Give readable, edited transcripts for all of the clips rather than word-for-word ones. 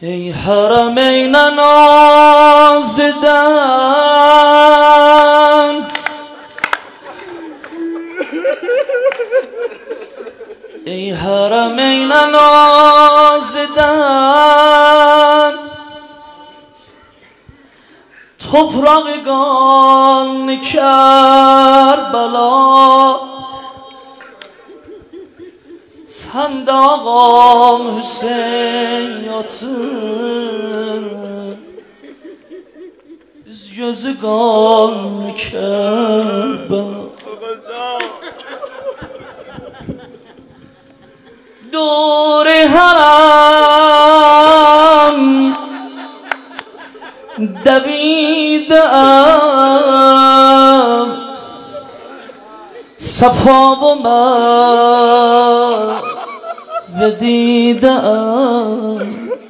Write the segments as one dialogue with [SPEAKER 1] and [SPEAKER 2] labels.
[SPEAKER 1] ای حرمین نازیدن ای حرمین نازیدن toprağın Kerbela sen de ağam Hüseyin yatır üz gözü kan Kerbela Duri haram دویدم صفا و مرو دیدم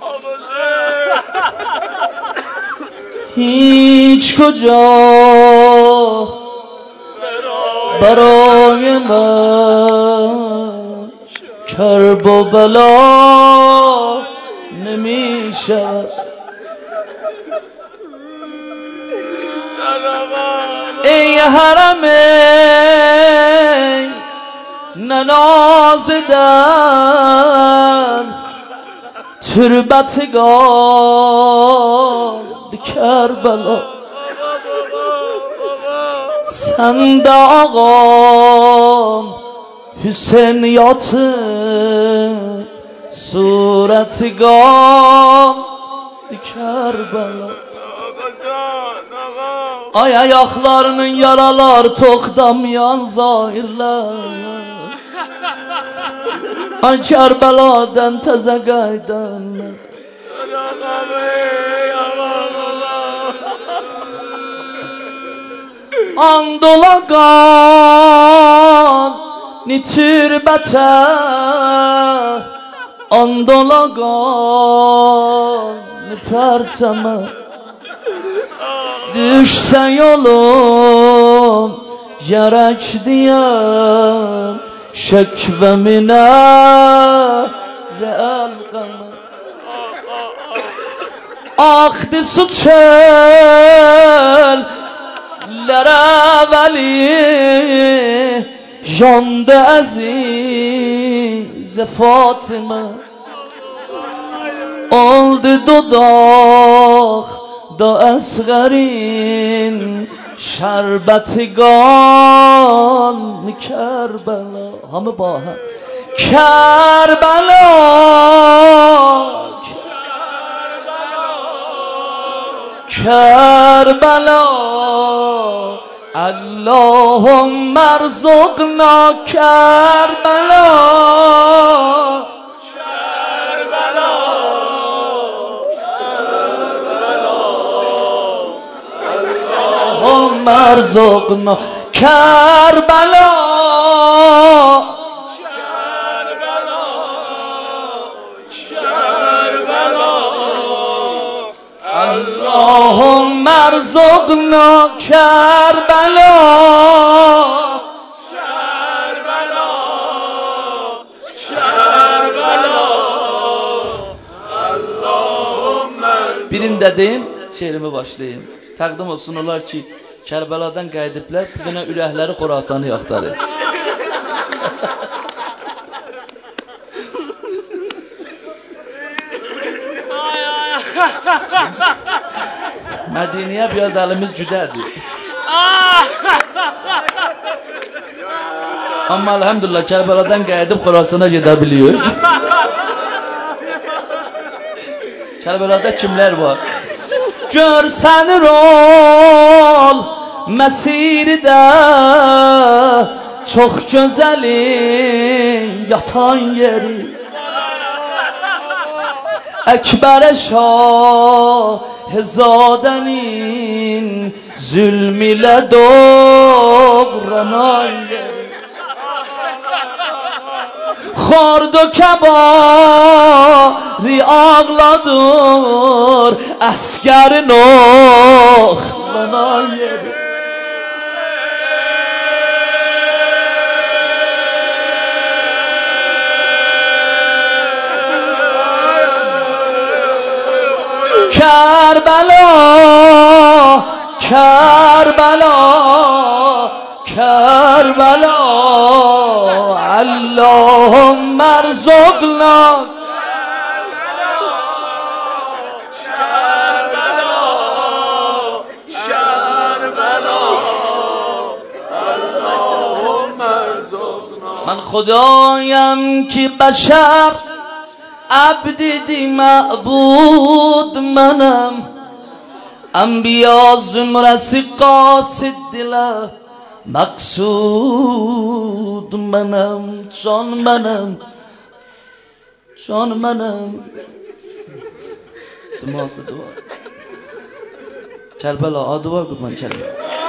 [SPEAKER 1] هیچ کجا برای من کرب و بلا نمی شود ای حرمین ننازیدن تربتگان کربلا sen de ağam Hüseyin yatır sureti gam Kerbela Ay ayaklarının yaralar tokdamayan zahirler Ay Kerbeladan teze qaydanlar Andola qan nitürbətə Andola qan nipərçəmə Düşse yolum gerek diyem şekvemine real kanı Aktı su çöllere veli Yandı aziz Fatıma Oldu dudak da asgarin şerbetigan Kerbela hamı baha Kerbela Kerbela Allahümme erzukna Kerbela مرزقنا کربلا اللهم ارزقنا کربلا birinde deyim şehrimi başlayayım təqdim olsun olar ki Kərbeladan qayıdıblar, bu günə ürəkləri Xorasanı yaxtarır. Mədiniyə biraz əlimiz cüdədir. Amma elhamdülillah Kərbeladan qayıdıb Xorasana gedə biliyor. Kərbelada kimlər var? Görsən ol Məsirdə Çox gözəlin yatan yeri Əkbər Şahzadənin Zülm ilə doğranan yeri Xard o kəbari ağladır Əskərin oxlanan yeri کربلا کربلا کربلا اللهم ارزقنا من خدایم که بشر عبدی معبود منم انبیا زمرسی قاصد دل مقصود منم جان منم جان منم دماغ دعا کربلا دعا بکن کربلا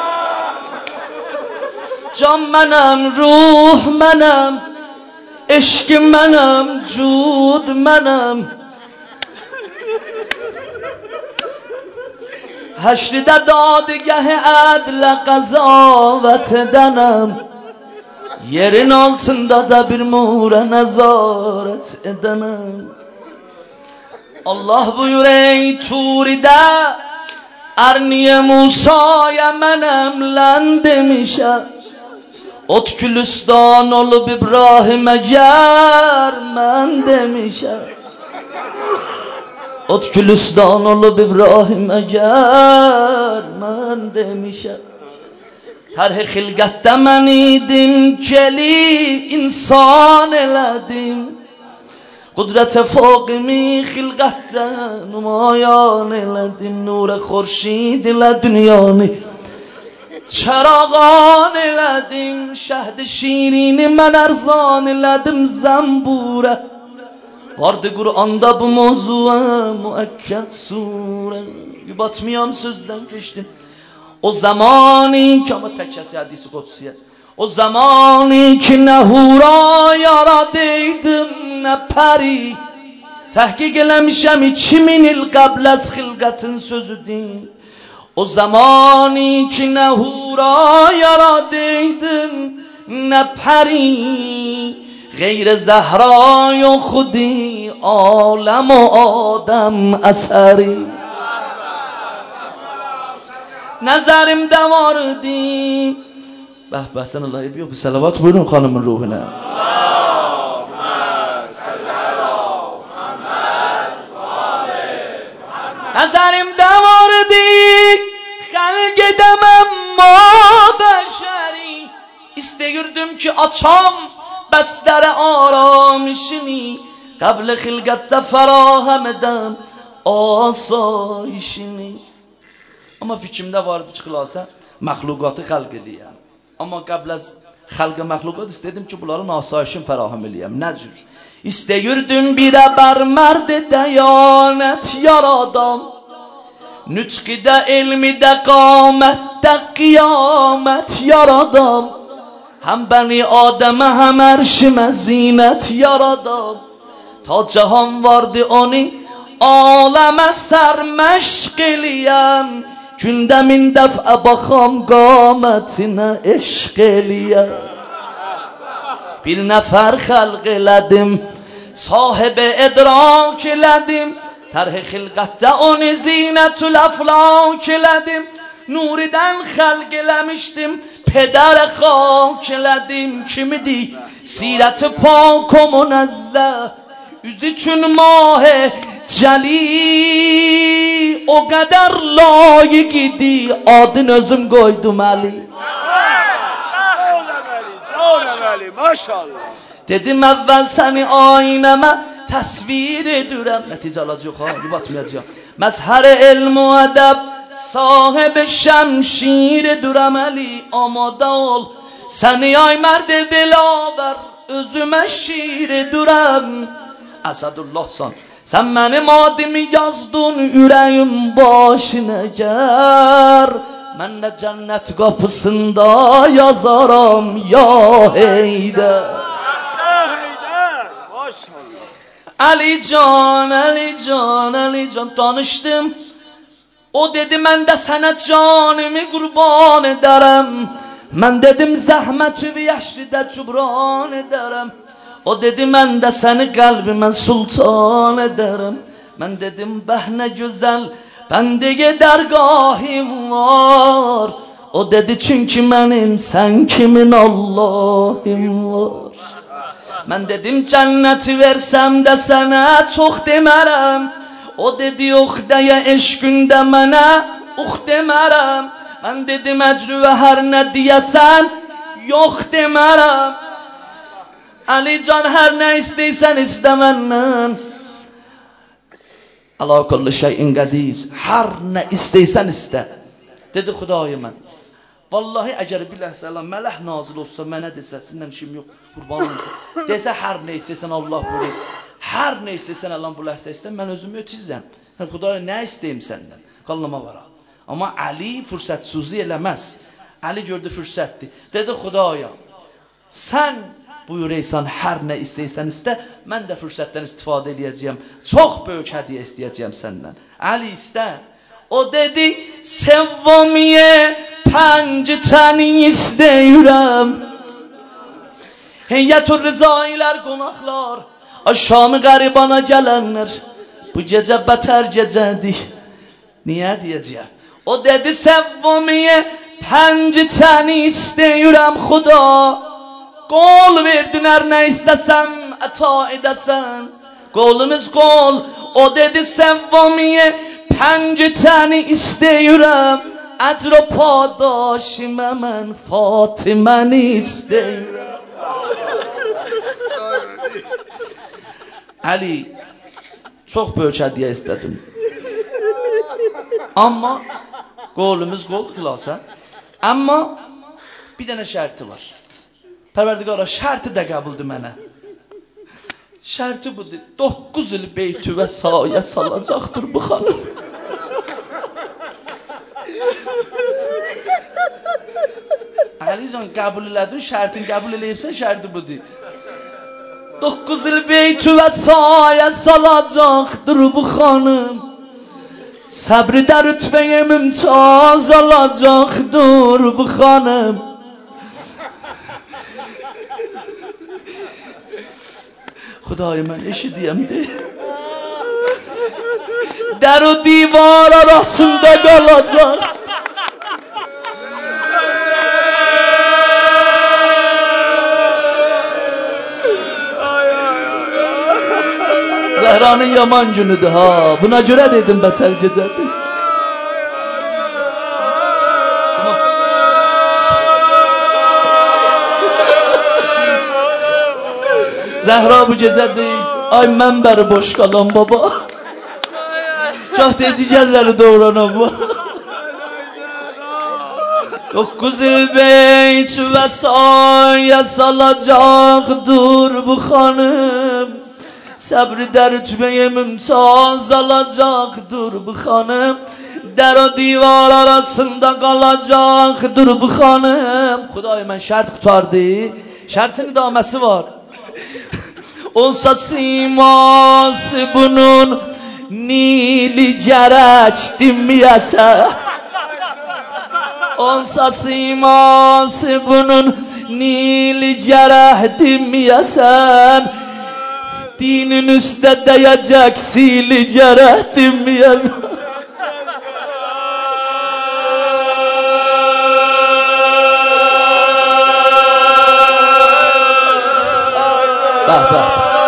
[SPEAKER 1] جان منم روح منم عشق منم جود منم هشت دادگه عدل قضاوت دنم yerin altında da bir mura nazaret edenim Allah buyur ey Turi'de Erniye Musa'ya menem lan demişem Ot Gülistan olup İbrahim'e ger men demişem Ot Gülistan olup İbrahim'e ger men demişem Terh xilqətdə mən idim Geli insan elədim Qudrət-i faqimi xilqətdə Numayan elədim Nur xurşid ilə dünyanı Çərağan elədim Şəhd-i şirini mən ərzan elədim Zəmburə Vardı Qur'anda bu mövzuğa Müəkkəd surə Batmayan sözdən keçdim O zamani ki ama tek kesi hadisi kutsiye O zamani ki ne hura yaradıydım ne peri Tehkik eləmişəm 2000 il qabl az xilqətin sözüdür O zamani ki ne hura yaradıydım ne peri Geyr Zehra yoxudi alem o Adem əsəri Nəzərimdə vardı Bəh sən Allah yox bir salavat buyurun xanımın ruhuna Nəzərimdə vardı xəlq edəməm ma bəşəri İstəyirdim ki açam bəstər aramışını Qəbl xilqətdə fərahəm edəm asayişini Ama fikrimde vardı ki xilasa məxluqatı xəlq eləyəm. Amma qəbl az xəlq məxluqat istedim ki bunların asayişini fərahəm eləyəm. Nə cür? İstəyirdim birə bər mərd dəyanət yaradam. Nütqidə, elmidə, qamətdə qiyamət yaradam. Həm bəni Adəmə, həm ərşimə zinət yaradam. Ta cahan vardı onu aləmə sərməşq eləyəm. Gündəmin dəfə baxam qamətinə eşq eləyəm. Bir nəfər xəlq elədim, sahibi idrak elədim. Tərh xilqətdə onu zinətül əflak elədim. Nuridən xəlq eləmişdim, پدر خاک لدیم کی میدی سیرت پاک و منزه yüzü çün mah celi o kadar layık idi adın özüm koydum Ali maşallah dedim evvel seni ayneme tasvir ediyorum netice alacak ha batmayacak mezher ilm و ادب صاحب şemşir duram Ali amada ol seni ay مرد دلاور özüme şiir duram Asadullah sen benim adımı yazdın yüreğim başına ger ben de cennet kapısında yazarım ya Heyder Ali Can Ali Can Ali Can tanıştım o dedi ben de sana canımı kurban ederim ben dedim zahmetü bir yaşlıda cubran ederim o dedi ben de seni kalbime sultan ederim من dedim به ne güzel bendege dergahim var. O dedi çünkü benim sen kimin Allah'ım var. Ben dedim cenneti versem de sana çok demerem. O dedi yok deye eşkünde mənə ux demerem. Ben dedim ecrü ve her ne diyesen yok demerem. Ali can her ne isteysen iste menden. Allah kulli şeyin qadir. Her ne isteysen iste. Dedi Xudaya mən. Vallahi əgər bir ləhsə Allah mələk nazil olsa mənə desə sindən işim yox qurban olsun. Desə hər nə istəsən Allah buyurur. Hər nə istəsən Allah bu ləhsə istə mən özümü ötürürəm. Xudaya nə istəyim səndən? Qallama var. Amma Ali fürsətsizlik eləməz. Ali gördü fürsətdir. Dedi Xudaya sən buyuraysan hər nə istəyirsən istə, mən də fürsətdən istifadə edəcəyəm. Çox böyük hədiyyə istəyəcəyəm səndən. Ali istə. O dedi sevvamiye 5 təni istəyirəm. Heyyət-ül rızailər qonaqlar, Şam-ı qəribana gələnlər. Bu gecə bətər gecədir. Niyə deyəcəyəm? O dedi sevvamiye 5 təni istəyirəm Xuda. Qol verdin hər nə istəsəm əta edəsən. Qolumuz qol. O dedi sevvamiye 5 təni istəyirəm. Əcr o padaşimə mən Fatiməni istəyirəm. Ali çox böyük hədiyyə istədim. Amma qolumuz qol xilasa. Amma bir dənə şərti var. Pərverdigara şərti də qəbuldur mənə. Şərti budur. 9 il beytü və sayə salacaqdır bu xanım. Əlican qəbul elədin, şərtin qəbul eləyibsən, şərti budur. 9 il beytü və sayə salacaqdır bu xanım. Səbri də rütbəyə mümtaz alacaqdır bu xanım. Xudaya mən eşidiyəm deyil. Dər o divar arasında qalacaq. Zəhranın yaman günüdür ha. Buna görə dedim bətər gecədir. Zəhra bu gecədir. Ay mən bəri boş qalan baba. Çox tezicəlləri doğranan bu. 9 il beyt və sayə salacaqdır bu xanım. Səbri də rütbəyə mümtaz alacaqdır bu xanım. Dər o divar arasında qalacaqdır bu xanım. Xudaya mən şərt qutardı. Şərtin idaməsi var. Olsa siması bunun nili gərək dinməyəsə. Olsa siması bunun nili gərək dinməyəsən. Dinin üstə dəyəcək sili gərək dinməyəsən. Bəh bəh.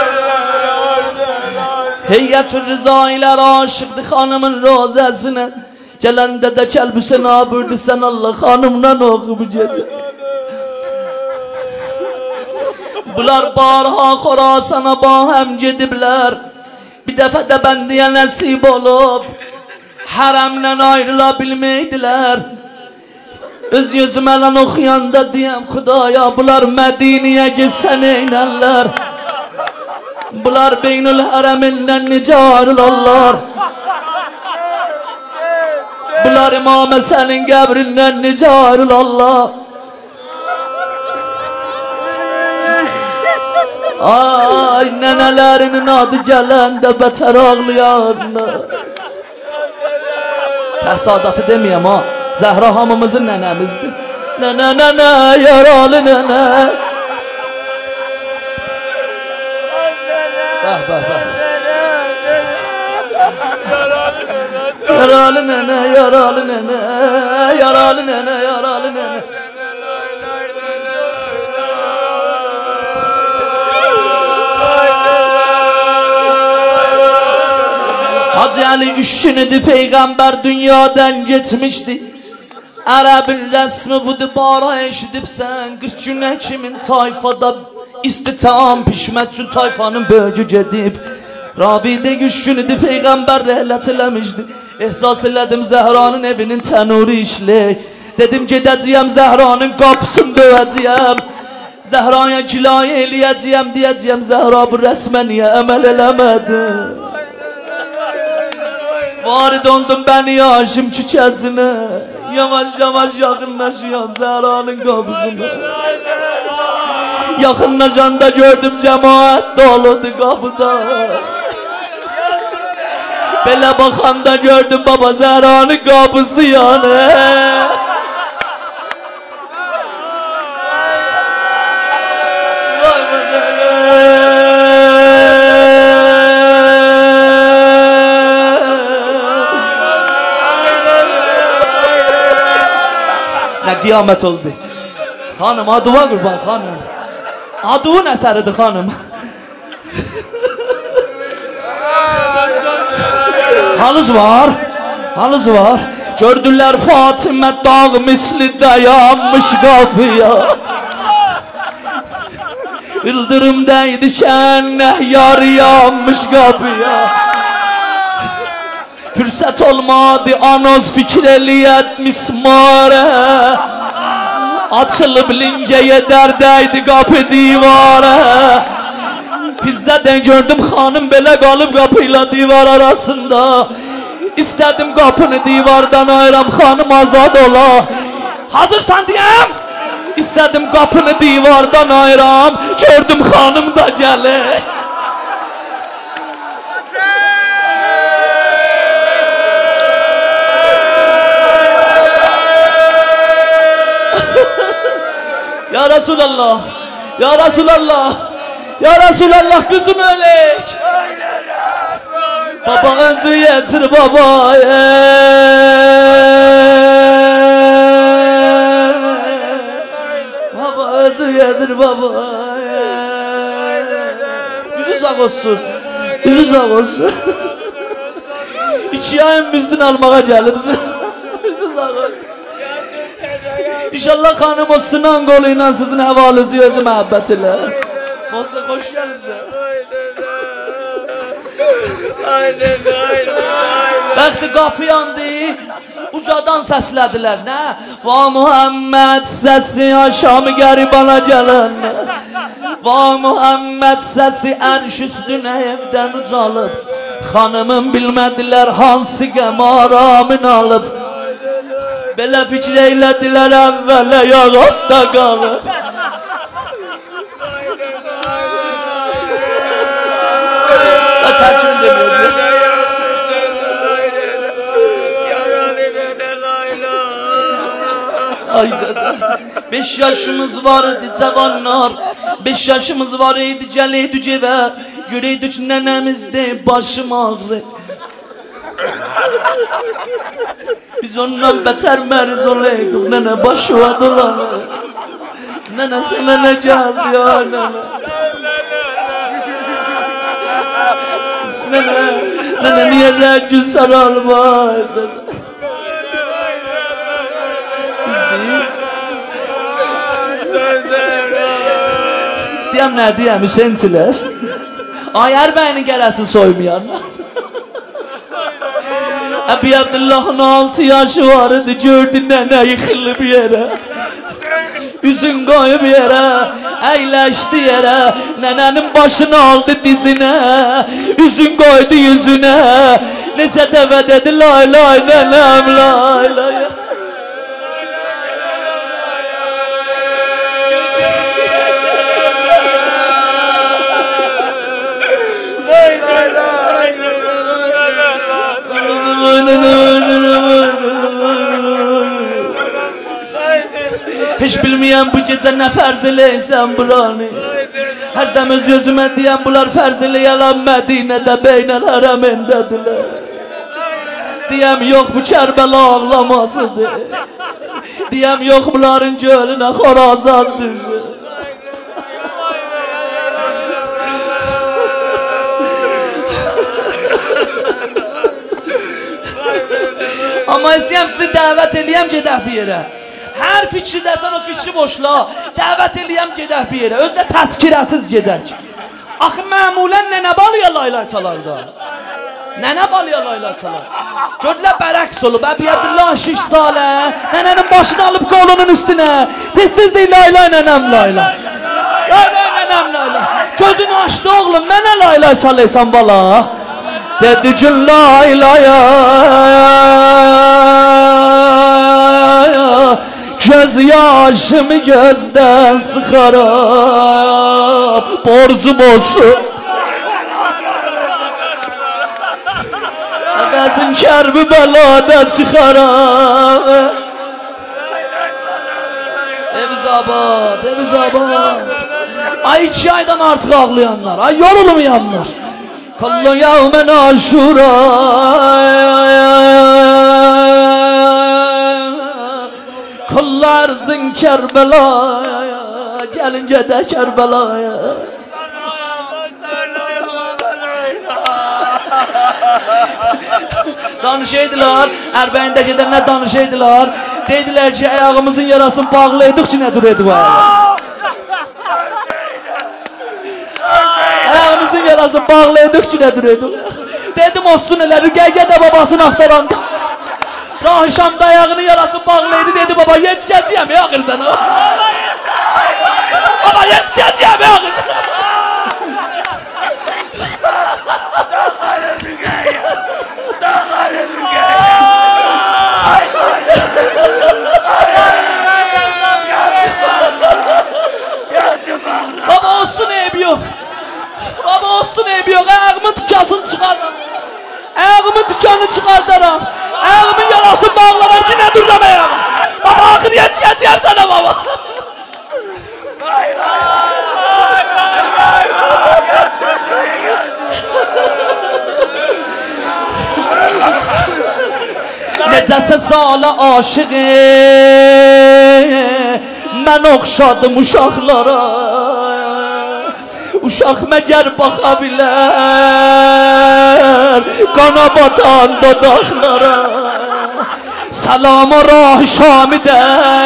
[SPEAKER 1] Heyyət-ül rızailər aşıqdır xanımın rozəsinə. Gələndə də kəlbüsə nabürdü sən Allah xanımdan oxu bu gecə. Bunlar barha Xorasana ba həm gediblər. Bir dəfə də bəndiyə nəsib olub hərəmdən ayrıla bilməydilər. Öz yüzümələn oxuyanda deyəm Xudaya bunlar Mədiniyə gitsən eynərlər. Bunlar beynül hərəmindən necə ayrılarlar. Bunlar İmam Həsənin qəbrindən necə ayrılarlar. Ay nənələrinin adı gələndə bətər ağlayanlar. Təsadatı deməyəm ha. Zəhra hamımızın nənəmizdir. Nənə nənə yaralı nənə. Bəh bəh bəh. Yaralı nene, yaralı nene, yaralı nene, yaralı nene. Hacı Ali 3 gündür peygamber dünyadan gitmişti. Arabın resmi budur bara eşidibsən 40 günə kimin tayfada istitam pişmək üçün tayfanın bölgü gedib. Rabidə 3 gündür peygamber rəhlət eləmişdi. Ehsas elədim Zəhranın evinin tənuri işlək. Dedim gedəcəyəm Zəhranın qapısını döyəcəyəm. Zəhraya kilayə eləyəcəyəm deyəcəyəm Zəhra bu rəsmə niyə əməl eləmədi? Var dondum ben yaşım küçesine. Yavaş yavaş yakınlaşıyorum Zehra'nın kapısına. Yakınlaşanda gördüm cemaat doludu kapıda. Böyle bakanda gördüm baba Zehra'nın kapısı yanı. Ne kıyamet oldu. Hanım adıva kurban hanım. Adıvın eseridir hanım. Halız var. Halız var. Gördüler Fatime dağ misli dayanmış kapıya. Yıldırım değdi şeneh yar yanmış kapıya. Fürsət olmadı anoz fikir eləyət mismarə. Açılıb lincəyə dərdəydi qapı divarə. Fizzədən gördüm xanım belə qalıb qapıyla divar arasında. İstədim qapını divardan ayıram xanım azad ola. Hazırsan deyəm. İstədim qapını divardan ayıram. Gördüm xanım da gəlir. Ya Resulallah, Ya Resulallah, Ya Resulallah kızım ölek. Baba özü yetir babaya. Baba özü yetir babaya. Yüzü sağ olsun, yüzü sağ olsun. İki ayın bizden almağa gelirsin. Yüzü sağ olsun. İnşallah hanım o sınan goluyla sizin həvalisi özü məhəbbət ilə. Olsa xoş gəlibsə. Bəxti qapı yandı, ucadan səslədilər, nə? Va Muhammed səsi aşamı qəribana gələn. Va Muhammed səsi ərş üstünə evdən ucalıb. Xanımın bilmədilər hansı qəm aramın alıb. Belə fikir eylədilər əvvələ yağatda qalıb. Tərkim demiyor. 5 yaşımız vardı cavanlar. 5 yaşımız var idi gələydi cevə. Görəydik nənəmizdə başım ağrı. Biz ondan beter meriz olaydık. Nene başıva dolanır. Nene sana ne geldi ya nene. Nene niye rencil sarılmaz nene. İstəyəm nə deyəm Hüseynçilər. Ayər bəyini gələsin soymayan. Əbi Abdullah'ın 6 yaşı vardı, gördü nene yıkılıb yerə. Üzün qoyub yerə, əyləşdi yerə. Nənənin başını aldı dizinə, üzün qoydu yüzünə. Necə dəvə dedi lay lay nənəm lay lay. Hiç bilmeyen bu gece ne farz eləysən buranı. Hər dəm öz gözümə deyən bunlar farz eləyələr Mədinədə beynəl hərəmindədirlər. Diyem yok bu Kərbəla ağlamasıdır. Diyem yok bunların gölüne xorazandır. Amma istəyəm sizi dəvət eləyəm gedək bir yerə. Hər fikrirdəsən o fikri boşla. Dəvət eləyəm gedək bir yerə. Özdə təzkirəsiz gedək. Axı məmulən nənə balıya laylay çalardı. Nənə balıya laylay çalar. Gördülər bərəks olub. Əbiyyədillah 6 salə. Nənənin başını alıb qolunun üstünə. Tez-tez deyil laylay nənəm laylay. Laylay nənəm laylay. Gözünü açdı oğlum. Mənə laylay çalıysan bala. Dedi ki laylaya. Göz yaşımı gözden sıxaram. Borcum olsun. Əvəzim kərbi bəlada çıxaram. Eviz abad, eviz abad. Ay 2 aydan artıq ağlayanlar. Ay yorulmayanlar. Kullu yevmen aşura. Kullu arzın Kərbəlaya. Gəlincə də Kərbəlaya. Danışaydılar, Ərbəyində gedənlər danışaydılar. Dedilər ki, ayağımızın yarasını bağlaydık ki, nə duraydı bu ayağa? Ayağımızın yarasını bağlaydık ki, nə duraydı? Dedim, olsun elə, Rüqəyyə də babasını axtaranda. Rahişamda ayağının yarasını bağlaydı, dedi, baba, yetişəcəyəm, yaxırsan. Baba, yetişəcəyəm, yaxırsan. Baba olsun eybi yok. Baba olsun eybi yok. Ayağımın dükkanını çıkardım. Ayağımın dükkanını çıkardım. Ayağımın yarasını bağladım ki ne durdurmayayım. Baba akır yetişeceğim sana baba. Necəsə salə aşığı mən oxşadım uşaqlara. Uşaq məgər baxa bilər qana batan dodaqlara. Salama Rahi Şamidə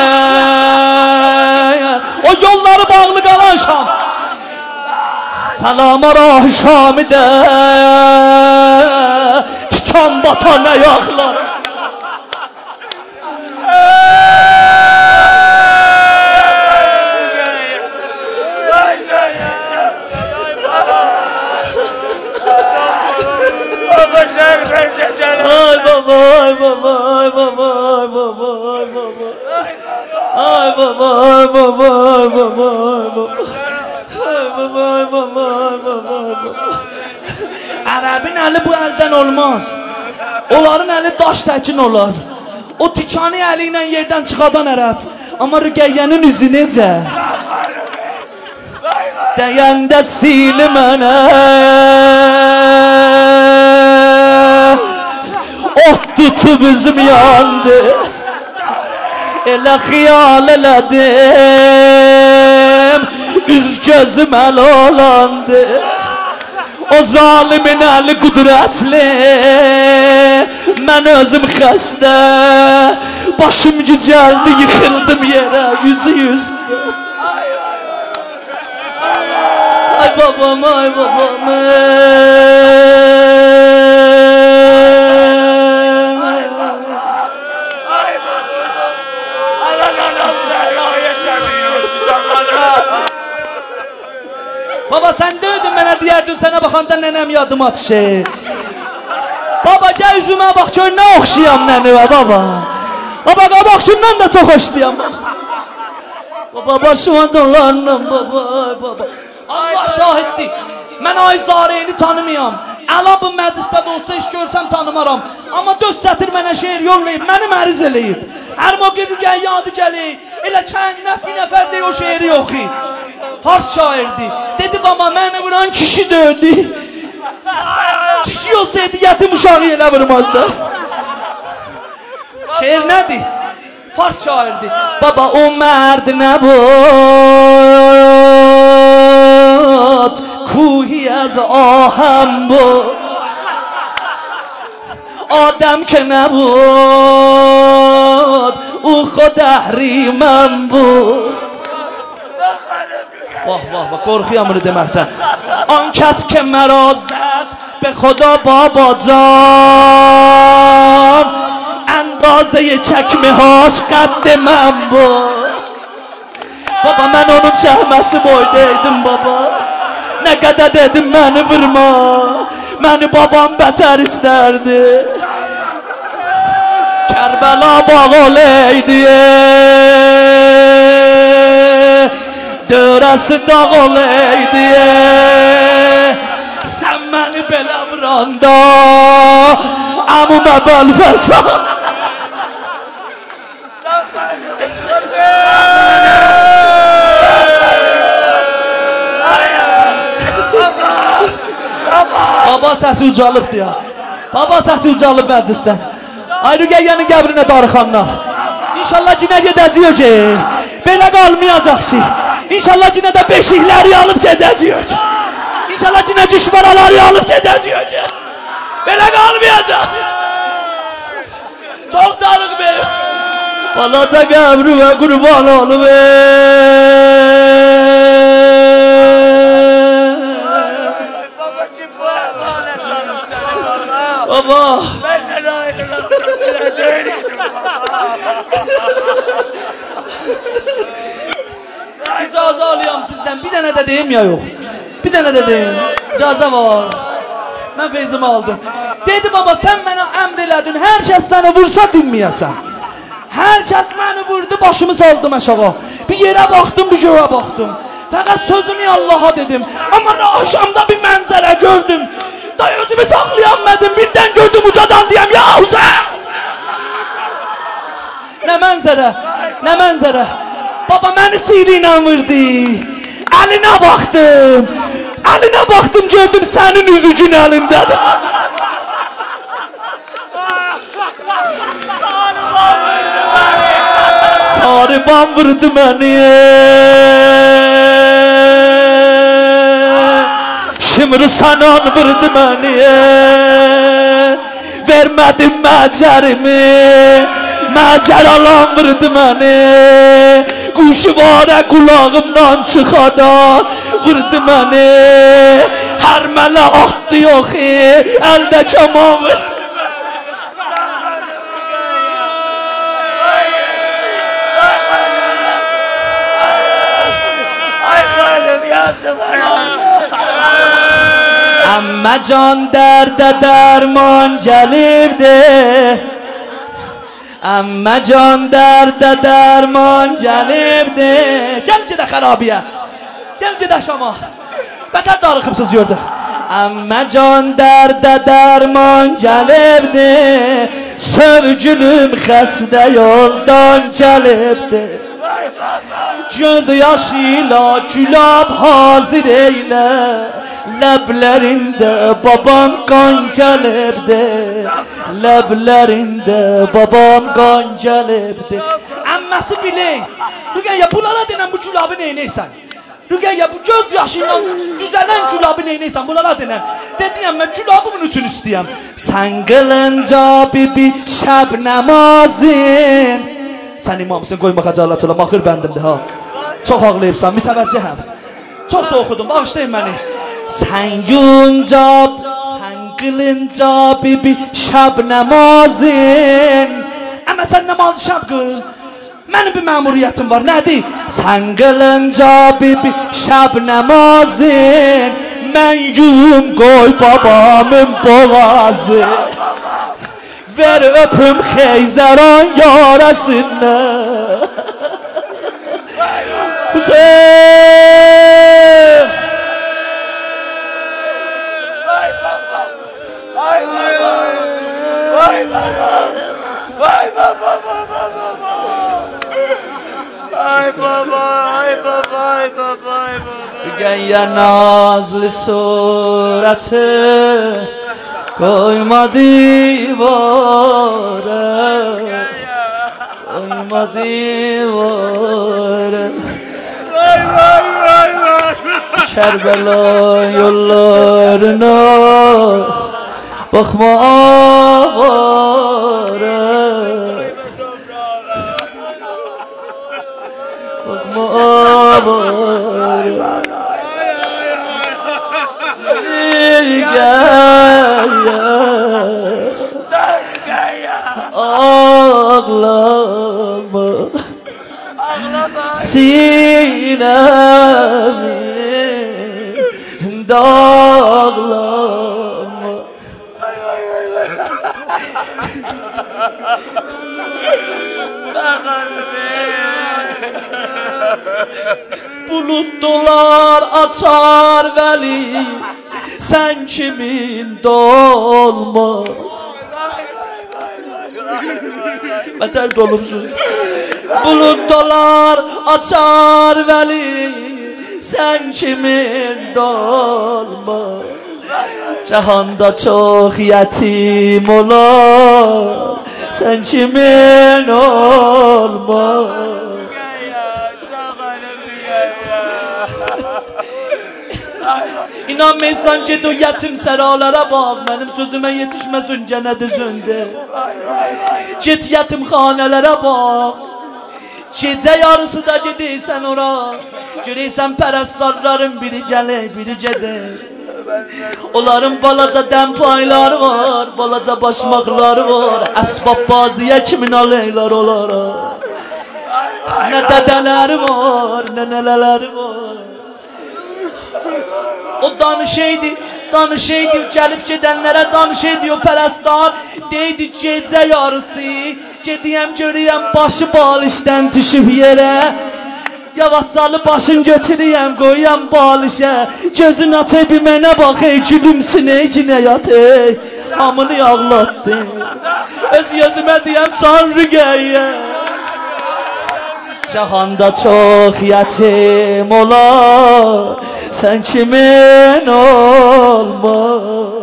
[SPEAKER 1] o yolları bağlı qalan Şam. Salama Rahi Şamidə tükan batan ayaqlara. Ay baba, ay baba, ay baba, ay baba, ay baba. Ay baba, ay baba, ay baba, ay baba. Ay baba, ay baba, ay baba, ay baba. Ərəbin əli bu əldən olmaz. Onların əli daş təkin olar. O tükanı əli ilə yerdən çıxadan ərəb. Amma Rüqəyyənin üzü necə? Deyəndə sili mənə ot tutub üzüm yandı. Elə xiyal elədim üz gözüm əl olandı. O zalimin əli qudrətli, mən özüm xəstə. Başım gücəldi, yıxıldım yerə, yüzü yüzdə. Ay babam, ay babam. Baba sen döydün mənə deyərdin, sənə baxanda nənəm yadıma düşür. Baba gəl üzümə bax, gör nə oxşayam nənəvə baba. Baba qabaqşından da çox hoşlayam. Baba başıma dolanım baba, ay baba. Allah şahiddir, mən ay Zareyni tanımayam. Əla bu məclisdə də olsa iş görsəm tanımaram. Amma 4 sətir mənə şeir yollayıb, məni məriz eləyib. Hər moqi Rüqəyyə adı gəlir, elə kəndinəf bir nəfər deyir o şeiri oxuyub. Fars şairdi. Dedi baba məni vuran kişi döydü. Kişi olsaydı yetim uşağı yerə vurmazdı. شعر ندی فارس شاعردی بابا اون مرد نبود کوهی از آهم بود آدم که نبود او خود اهریمن بود واه واه واه گرخی امرو دمهتن آن کس که مرا زد به خدا بابا جان اندازه چکمه هاش قد من بود بaba mən onun çəhməsi boydaydım baba nə qədər dedim məni vurma məni babam bətər istərdi Kərbəla bağoleydi dörəsi dağ oleydi sən məni belə vuranda amumə bəlfəsən Baba səsi ucalıbdır ya. Baba səsi ucalıb məclisdən. Ay Rüqəyyənin qəbrinə darıxanlar. İnşallah cinə gedəcəyik ki. Belə qalmayacaq ki. İnşallah cinə də beşikləri alıb gedəcəyik. İnşallah cinə düşmanaları alıb gedəcəyik ki. Belə qalmayacaq. Çox darıq benim. Balaca qəbrimə qurban olum Baba. Benden ayrılasın bile değildim baba. İcazə alıyorum sizdən. Bir dənə də deyim ya yox. Bir dənə də deyim. İcazə var. Mən feyzimi aldım. Dedi baba sən mənə əmr elədin. Hər kəs səni vursa dinməyəsən. Hər kəs məni vurdu başımı saldım aşağı. Bir yerə baxdım bir göyə baxdım. Fəqət sözümü Allaha dedim. Amma axşamda bir mənzərə gördüm. Da özümü saxlayanmadım birdən gördüm ucadan deyəm ya Hüseyin Nə mənzərə Nə mənzərə Baba məni sihri ilə vurdu Əlinə baxdım Əlinə baxdım gördüm sənin üzücün əlindədir Sarıban vurdu məni Şimdi sanan vurdu məni Vermədim məcərimi Məcər alan vurdu məni Quşu varə qulağımdan çıxadan Vurdu məni Hər mələ atdı yox Əldə kaman vurdu Ay xanım yazdım Amma can dərdə dərman gəlibdir Amma can dərdə dərman gəlibdir Gəl gedək xərabiyə Gəl gedək Şama Bətər darıxıbsız gördü Amma can dərdə dərman gəlibdir Sövgülüm xəstə yoldan gəlibdir Göz yaşıyla külab hazır eylə Ləblərində babam qan gəlibdi Ləblərində babam qan gəlibdi Əmməsi bilək Rüqəyyə bunlara denən bu külabı neynəysən Rüqəyyə bu göz yaşıyla düzələn külabı neynəysən bunlara denən Dediyəm mən külabı bunun üçün istəyəm Sən qılınca bibi şəb nəmazin Sən imamsın qoyma xəcalat ola Maxır bəndimdir ha Çox ağlayıbsan mütəvəccəhəm Çox da oxudum bağışlayın məni Sen yunca, sen kılınca bibi şab namazın Ama sen namazı şab kıl Benim bir memuriyetim var nedir? Sen kılınca bibi şab namazın Men yum koy babamın boğazı Ver öpüm Xeyzəran yarasını Hüseyin Vay baba, vay baba, ay baba, ay baba, ay baba, ay baba. Rüqəyyə nazlı surəti qoyma divara. divare Kerbela yollarına bakma avare Bakma avare Ağlama sinemi dağlama Bulut dolar açar veli sen kimin dolmaz Beter dolumsuz Bulut dolar açar veli sen kimin dolmaz Cahanda çok yetim olar sen kimin olmaz İnanmaysan ki o yetim seralara bak benim sözüme yetişmesin cennet üzünde Git yetimhanelere bak Gece yarısı da gidiysen ora Göreysen perestlarların biri gele biri gede Onların balaca dempayları var Balaca başmakları var Esbab baziye kimin aleylar olara Ne dedeleri var ne neleleri var O danışıydı gelip gedenlere danış ediyor perestlar Deydi gece yarısı Gediyem görüyem başı balişten düşüp yere Yavaşcalı başın götürüyem koyuyem balişe Gözün açı bir mənə bak ey gülümsün ey cinayat ey Hamını ağlattı Öz gözüme diyem can rügeye Cahanda çok yetim olar Sen kimin olma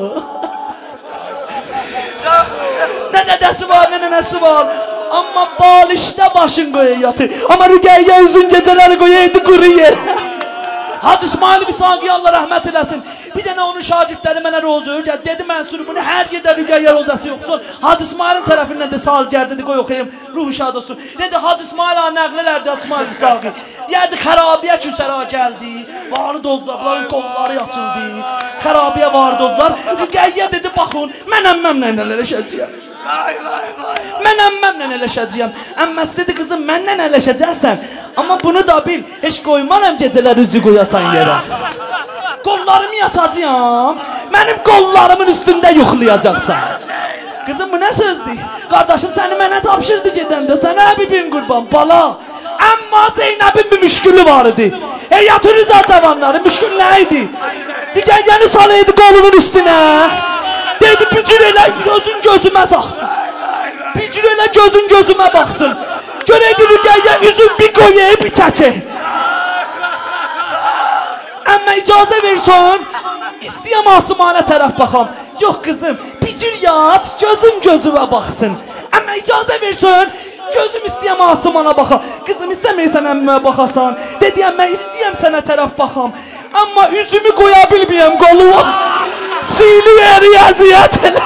[SPEAKER 1] Ne dedesi var ne nenesi var Ama balişte başın koya yatır Ama rügeye uzun geceleri koyaydı kuru yer Hacı İsmail Visagi Allah rahmet eylesin Bir tane onun şagirdleri mənə roza öyrət Dedi Mənsur bunu hər yerdə rügəyə rozası yoxsun Hacı İsmail'in tərəfindən də sal gəl dedi qoy oxuyayım ruhu şad olsun Dedi Hacı İsmail ağa nəqlələrdi Hacı İsmail Visagi Deyərdi xərabiyə küsəra gəldi Varı oldular bunların qolları açıldı Xərabiyə varı oldular Rügəyə dedi baxın mən əmməmlə eləşəcəyəm Mən əmməmlə eləşəcəyəm Əmməsi dedi qızım məndən eləşəcəksən Amma bunu da bil heç qoymaram gecələr üzü qoyasan yerə Qollarımı yatacağım Mənim qollarımın üstündə yuxlayacaqsan Qızım bu nə sözdür Qardaşım səni mənə tapşırdı gedəndə Sənə bibin qurban bala Amma Zeynəbin bir müşkülü var idi Heyatınız cavanları müşkül nə idi Digəngəni salaydı qolunun üstünə Deydi bücür elə gözün gözümə baxsın Bücür elə gözün gözümə baxsın Görəydi rügəyə üzüm bir qoyayı bir çəkə Əmmə icazə versən İstəyəm asımana tərəf baxam Yox qızım bücür yat gözüm gözümə baxsın Əmmə icazə versən Gözüm istəyəm asımana baxam Qızım istəməysən əmmə baxasan Dedi əmmə istəyəm sənə tərəf baxam Amma üzümü qoya bilməyəm qoluma Siliyə riyaziyyət elə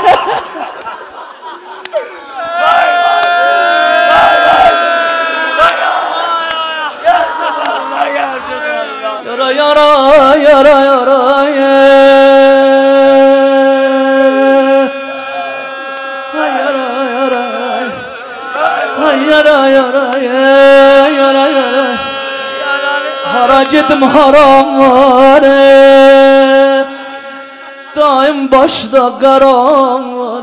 [SPEAKER 1] Yara yara yara Hara gedim haram var Daim başda qaram var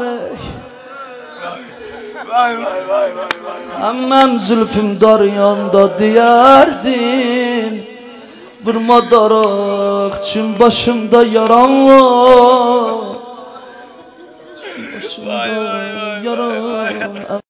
[SPEAKER 1] Əmməm zülfüm dar yanda deyərdin Vurma daraq çün başımda yaran var Başımda yaran